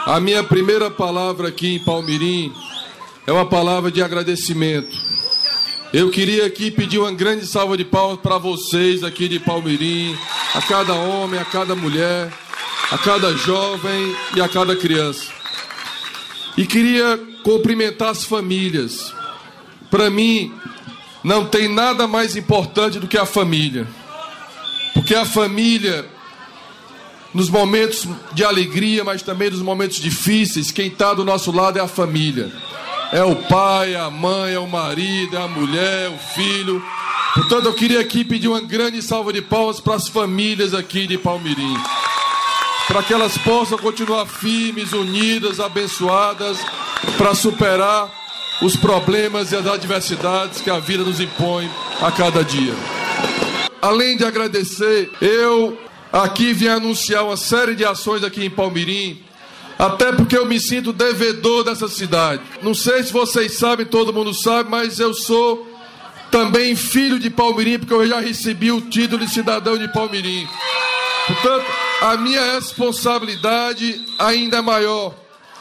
A minha primeira palavra aqui em Palmirim é uma palavra de agradecimento. Eu queria aqui pedir uma grande salva de palmas para vocês aqui de Palmirim, a cada homem, a cada mulher, a cada jovem e a cada criança. E queria cumprimentar as famílias. Para mim, não tem nada mais importante do que a família. Porque a família, nos momentos de alegria, mas também nos momentos difíceis, quem está do nosso lado é a família. É o pai, é a mãe, é o marido, é a mulher, é o filho. Portanto, eu queria aqui pedir uma grande salva de palmas para as famílias aqui de Palmirim. Para que elas possam continuar firmes, unidas, abençoadas, para superar os problemas e as adversidades que a vida nos impõe a cada dia. Além de agradecer, eu aqui vim anunciar uma série de ações aqui em Palmirim, até porque eu me sinto devedor dessa cidade. Não sei se vocês sabem, todo mundo sabe, mas eu sou também filho de Palmirim, porque eu já recebi o título de cidadão de Palmirim. Portanto, a minha responsabilidade ainda é maior.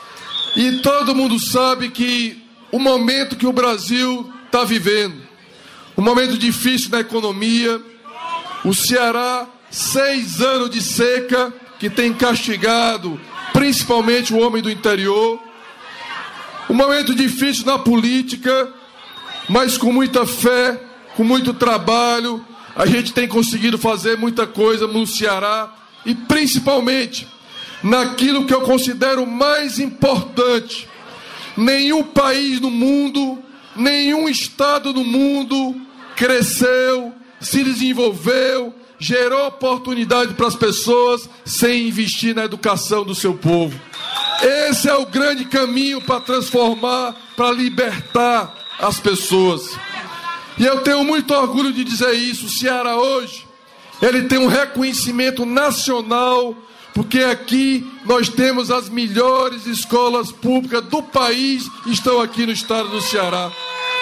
E todo mundo sabe que o momento que o Brasil está vivendo, um momento difícil na economia, o Ceará, 6 anos de seca que tem castigado principalmente o homem do interior, um momento difícil na política, mas com muita fé, com muito trabalho, a gente tem conseguido fazer muita coisa no Ceará e principalmente naquilo que eu considero mais importante. Nenhum país no mundo, nenhum estado no mundo cresceu, se desenvolveu, gerou oportunidade para as pessoas sem investir na educação do seu povo. Esse é o grande caminho para transformar, para libertar as pessoas. E eu tenho muito orgulho de dizer isso. O Ceará hoje, ele tem um reconhecimento nacional, porque aqui nós temos as melhores escolas públicas do país, estão aqui no estado do Ceará.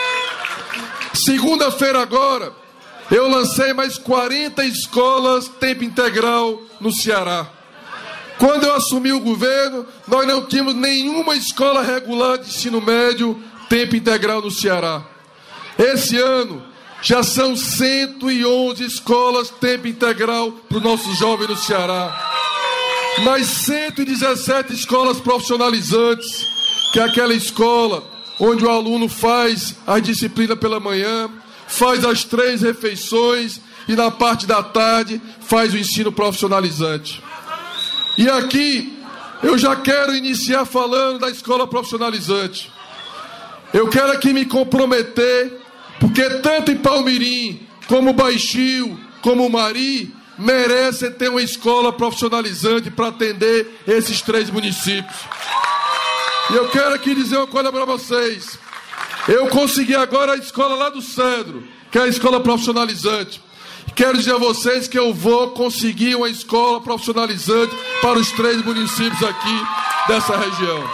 Segunda-feira agora, eu lancei mais 40 escolas tempo integral no Ceará. Quando eu assumi o governo, nós não tínhamos nenhuma escola regular de ensino médio tempo integral no Ceará. Esse ano, já são 111 escolas tempo integral para os nossos jovens no Ceará. Mais 117 escolas profissionalizantes, que é aquela escola onde o aluno faz a disciplina pela manhã, faz as 3 refeições e na parte da tarde faz o ensino profissionalizante. E aqui eu já quero iniciar falando da escola profissionalizante. Eu quero aqui me comprometer, porque tanto em Palmirim, como Baixio, como Mari, merecem ter uma escola profissionalizante para atender esses 3 municípios. E eu quero aqui dizer uma coisa para vocês. Eu consegui agora a escola lá do Cedro, que é a escola profissionalizante. Quero dizer a vocês que eu vou conseguir uma escola profissionalizante para os 3 municípios aqui dessa região.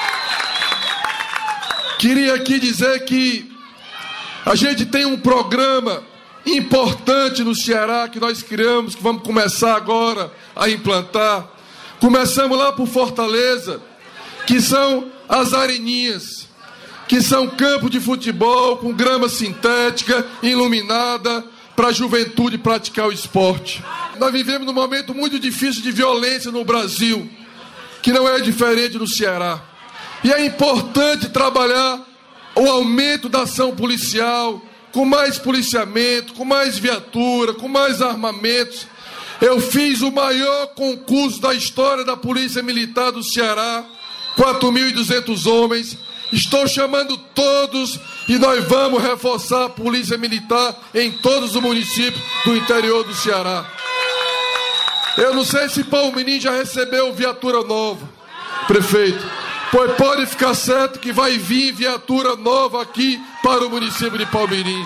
Queria aqui dizer que a gente tem um programa importante no Ceará que nós criamos, que vamos começar agora a implantar. Começamos lá por Fortaleza, que são as areninhas, que são campos de futebol com grama sintética, iluminada, para a juventude praticar o esporte. Nós vivemos num momento muito difícil de violência no Brasil, que não é diferente no Ceará. E é importante trabalhar o aumento da ação policial, com mais policiamento, com mais viatura, com mais armamentos. Eu fiz o maior concurso da história da Polícia Militar do Ceará, 4.200 homens. Estou chamando todos e nós vamos reforçar a Polícia Militar em todos os municípios do interior do Ceará. Eu não sei se Palmirim já recebeu viatura nova, prefeito. Pois pode ficar certo que vai vir viatura nova aqui para o município de Palmirim.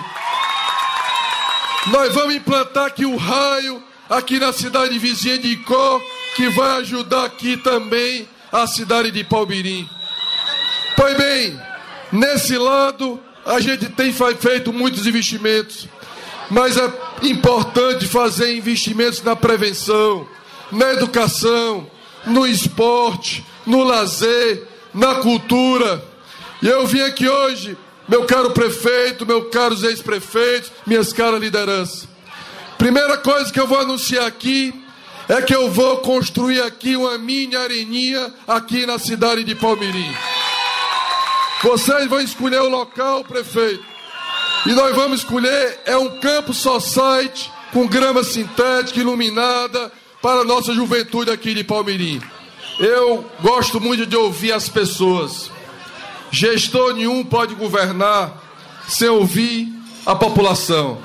Nós vamos implantar aqui o raio, aqui na cidade vizinha de Icó, que vai ajudar aqui também a cidade de Palmirim. Pois bem, nesse lado a gente tem feito muitos investimentos, mas é importante fazer investimentos na prevenção, na educação, no esporte, no lazer, na cultura. E eu vim aqui hoje, meu caro prefeito, meus caros ex-prefeitos, minhas caras lideranças. Primeira coisa que eu vou anunciar aqui é que eu vou construir aqui uma mini areninha aqui na cidade de Palmirim. Vocês vão escolher o local, prefeito. E nós vamos escolher um campo society com grama sintética iluminada para a nossa juventude aqui de Palmirim. Eu gosto muito de ouvir as pessoas. Gestor nenhum pode governar sem ouvir a população,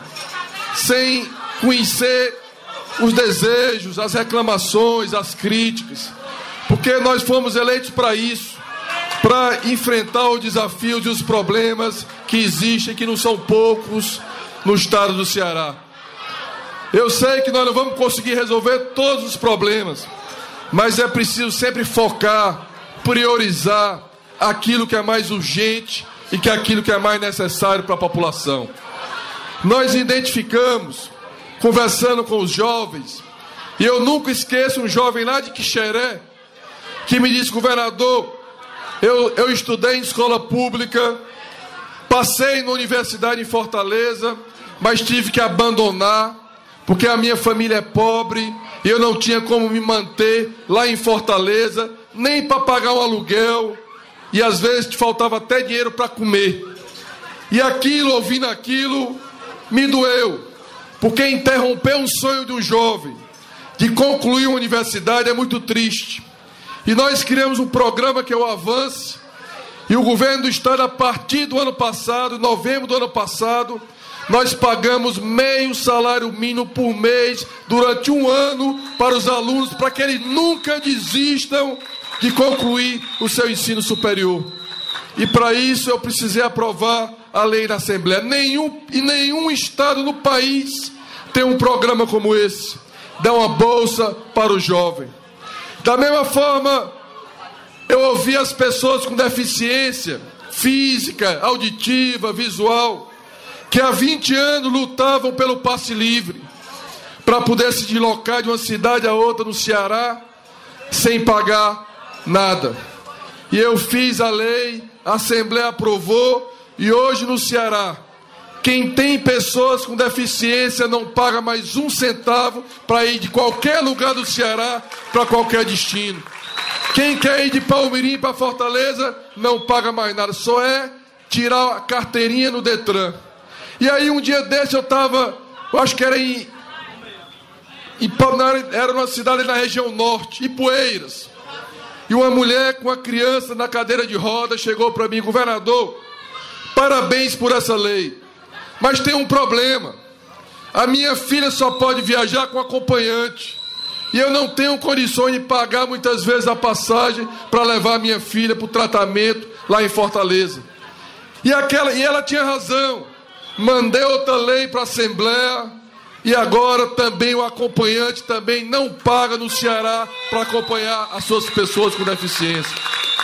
sem conhecer os desejos, as reclamações, as críticas, porque nós fomos eleitos para isso, para enfrentar os desafios e os problemas que existem, que não são poucos no estado do Ceará. Eu sei que nós não vamos conseguir resolver todos os problemas, mas é preciso sempre focar, priorizar aquilo que é mais urgente e que é aquilo que é mais necessário para a população. Nós identificamos, conversando com os jovens, e eu nunca esqueço um jovem lá de Quixeré, que me disse: governador, eu estudei em escola pública, passei na universidade em Fortaleza, mas tive que abandonar, porque a minha família é pobre, e eu não tinha como me manter lá em Fortaleza, nem para pagar um aluguel, e às vezes te faltava até dinheiro para comer. E aquilo, ouvindo aquilo, me doeu, porque interromper um sonho de um jovem de concluir uma universidade é muito triste. E nós criamos um programa que é o Avance, e o governo do estado, a partir do ano passado, novembro do ano passado, nós pagamos meio salário mínimo por mês durante um ano para os alunos, para que eles nunca desistam de concluir o seu ensino superior. E para isso eu precisei aprovar a lei na Assembleia. Nenhum estado no país tem um programa como esse, dá uma bolsa para o jovem. Da mesma forma, eu ouvi as pessoas com deficiência física, auditiva, visual, que há 20 anos lutavam pelo passe livre, para poder se deslocar de uma cidade a outra no Ceará, sem pagar nada. E eu fiz a lei, a Assembleia aprovou, e hoje no Ceará, quem tem pessoas com deficiência não paga mais um centavo para ir de qualquer lugar do Ceará para qualquer destino. Quem quer ir de Palmirim para Fortaleza não paga mais nada, só é tirar a carteirinha no Detran. E aí um dia desse eu acho que era era numa cidade na região norte, Ipueiras. E uma mulher com uma criança na cadeira de rodas chegou para mim: governador, parabéns por essa lei, mas tem um problema. A minha filha só pode viajar com acompanhante, e eu não tenho condições de pagar muitas vezes a passagem para levar a minha filha para o tratamento lá em Fortaleza. E ela tinha razão. Mandei outra lei para a Assembleia, e agora também o acompanhante também não paga no Ceará para acompanhar as suas pessoas com deficiência.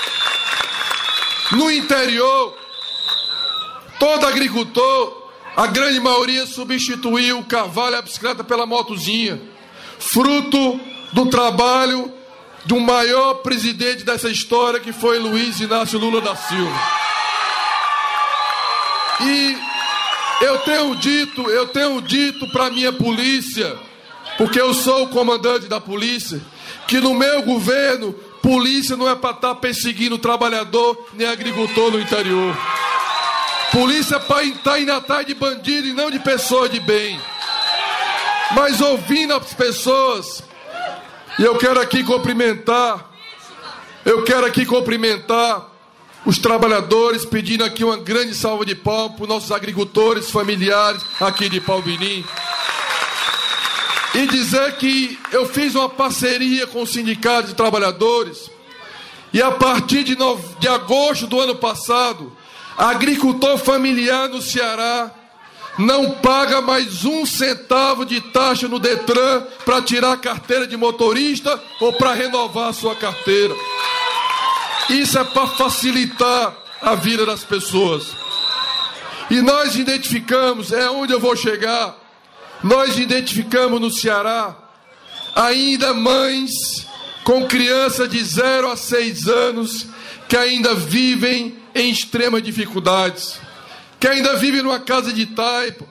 No interior, todo agricultor, a grande maioria substituiu o cavalo e a bicicleta pela motozinha, fruto do trabalho do maior presidente dessa história, que foi Luiz Inácio Lula da Silva. E eu tenho dito para a minha polícia, porque eu sou o comandante da polícia, que no meu governo, polícia não é para estar perseguindo trabalhador nem agricultor no interior. Polícia é para estar indo atrás de bandido e não de pessoas de bem. Mas ouvindo as pessoas, e eu quero aqui cumprimentar os trabalhadores, pedindo aqui uma grande salva de palmas para os nossos agricultores familiares aqui de Palmirim. E dizer que eu fiz uma parceria com o Sindicato de Trabalhadores, e a partir de agosto do ano passado, agricultor familiar no Ceará não paga mais um centavo de taxa no Detran para tirar a carteira de motorista ou para renovar a sua carteira. Isso é para facilitar a vida das pessoas. E nós identificamos, é onde eu vou chegar, nós identificamos no Ceará ainda mães com crianças de 0 a 6 anos que ainda vivem em extremas dificuldades, que ainda vivem numa casa de taipa,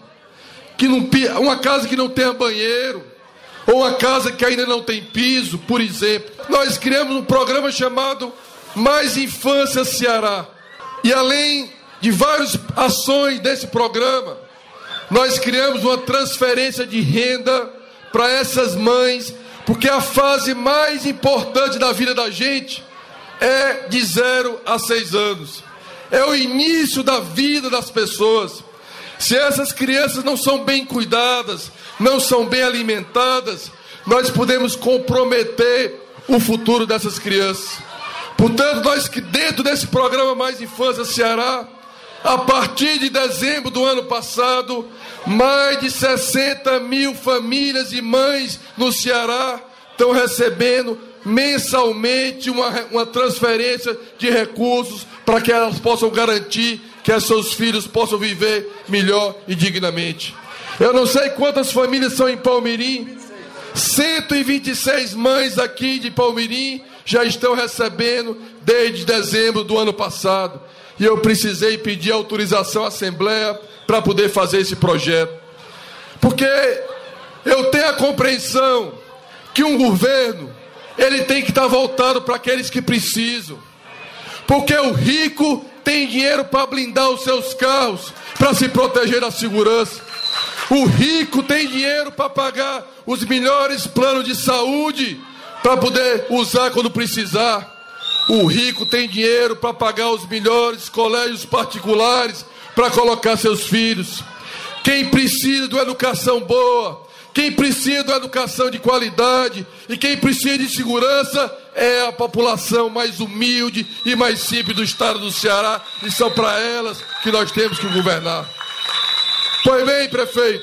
uma casa que não tenha banheiro, ou uma casa que ainda não tem piso, por exemplo. Nós criamos um programa chamado Mais Infância Ceará. E além de várias ações desse programa, nós criamos uma transferência de renda para essas mães, porque a fase mais importante da vida da gente é de 0 a 6 anos. É o início da vida das pessoas. Se essas crianças não são bem cuidadas, não são bem alimentadas, nós podemos comprometer o futuro dessas crianças. Portanto, nós que dentro desse programa Mais Infância Ceará, a partir de dezembro do ano passado, mais de 60 mil famílias e mães no Ceará estão recebendo mensalmente uma transferência de recursos para que elas possam garantir que seus filhos possam viver melhor e dignamente. Eu não sei quantas famílias são em Palmirim. 126 mães aqui de Palmirim já estão recebendo desde dezembro do ano passado. E eu precisei pedir autorização à Assembleia para poder fazer esse projeto. Porque eu tenho a compreensão que um governo, ele tem que estar voltado para aqueles que precisam. Porque o rico tem dinheiro para blindar os seus carros, para se proteger da segurança. O rico tem dinheiro para pagar os melhores planos de saúde, para poder usar quando precisar. O rico tem dinheiro para pagar os melhores colégios particulares, para colocar seus filhos. Quem precisa de uma educação boa, quem precisa de uma educação de qualidade e quem precisa de segurança é a população mais humilde e mais simples do estado do Ceará, e são para elas que nós temos que governar. Pois bem, prefeito,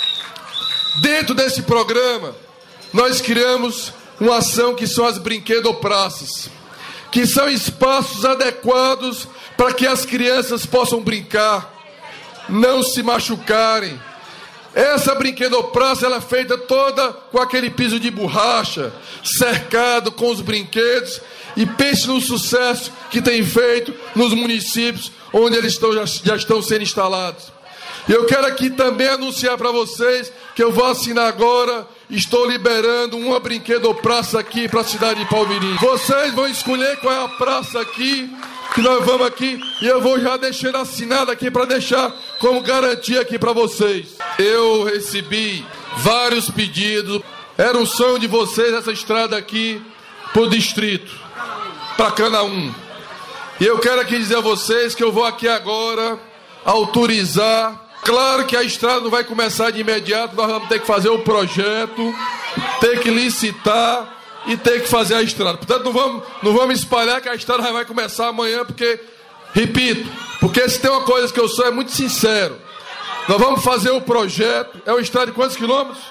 dentro desse programa nós criamos uma ação que são as brinquedopraças, que são espaços adequados para que as crianças possam brincar, não se machucarem. Essa brinquedopraça, ela é feita toda com aquele piso de borracha, cercado com os brinquedos, e pense no sucesso que tem feito nos municípios onde eles já estão sendo instalados. E eu quero aqui também anunciar para vocês que eu vou assinar agora, estou liberando uma brinquedopraça aqui para a cidade de Palmirim. Vocês vão escolher qual é a praça aqui, que nós vamos aqui, e eu vou já deixando assinado aqui para deixar como garantia aqui para vocês. Eu recebi vários pedidos, era um sonho de vocês essa estrada aqui para o distrito, para Canaã. E eu quero aqui dizer a vocês que eu vou aqui agora autorizar. Claro que a estrada não vai começar de imediato, nós vamos ter que fazer o projeto, ter que licitar e ter que fazer a estrada. Portanto, não vamos espalhar que a estrada vai começar amanhã, porque, repito, porque se tem uma coisa que eu sou, é muito sincero. Nós vamos fazer o projeto, é uma estrada de quantos quilômetros?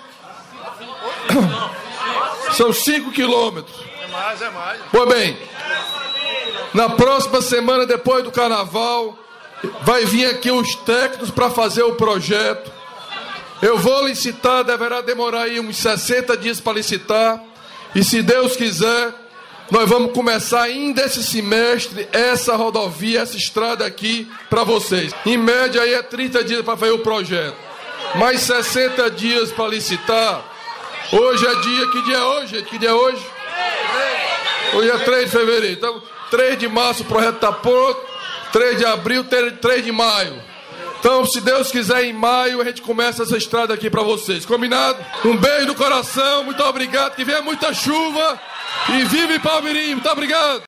São 5 quilômetros. É mais. Pois bem, na próxima semana, depois do carnaval, vai vir aqui os técnicos para fazer o projeto. Eu vou licitar, deverá demorar aí uns 60 dias para licitar. E se Deus quiser, nós vamos começar ainda esse semestre essa rodovia, essa estrada aqui para vocês. Em média aí é 30 dias para fazer o projeto. Mais 60 dias para licitar. Hoje é dia, que dia é hoje, gente? Que dia é hoje? Hoje é 3 de fevereiro. Então, 3 de março o projeto está pronto. 3 de abril, 3 de maio. Então, se Deus quiser, em maio a gente começa essa estrada aqui para vocês. Combinado? Um beijo no coração, muito obrigado. Que venha muita chuva e vive Palmirim. Muito obrigado.